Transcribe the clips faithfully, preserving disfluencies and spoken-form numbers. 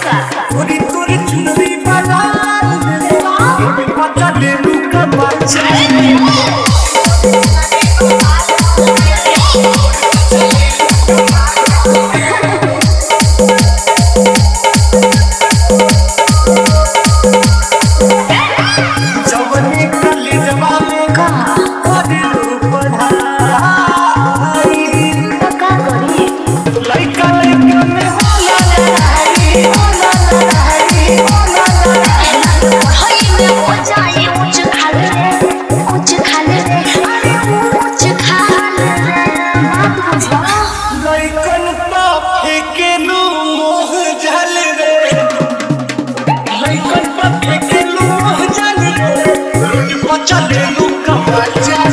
का पूरी पूरी चुनरी वाला पता ले लू कमाल जवनी कली जवानी का पढ़ी पढ़ाई का करी लइका लइका में होला लड़ाई होला लड़ाई होला लड़ाई हई में हो जाए ऊंच खाल रे ऊंच खाल रे अरे ऊंच खाल रे बात बुझो लइकन पा फेकेलू मोह जल रे लइकन पा फेकेलू मोह जल रे रोड पर चलेलू कमाल चल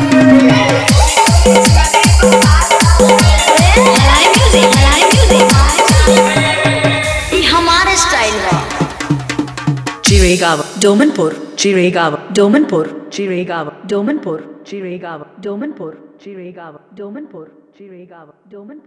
हलाई म्यूजिक हलाई म्यूजिक ई हमारे स्टाइल बा Chirigava, Domanpur, Chirigava, Domanpur, Chirigava, Domanpur, Chirigava, Domanpur, Chirigava, Domanpur, Chirigava, Domanpur.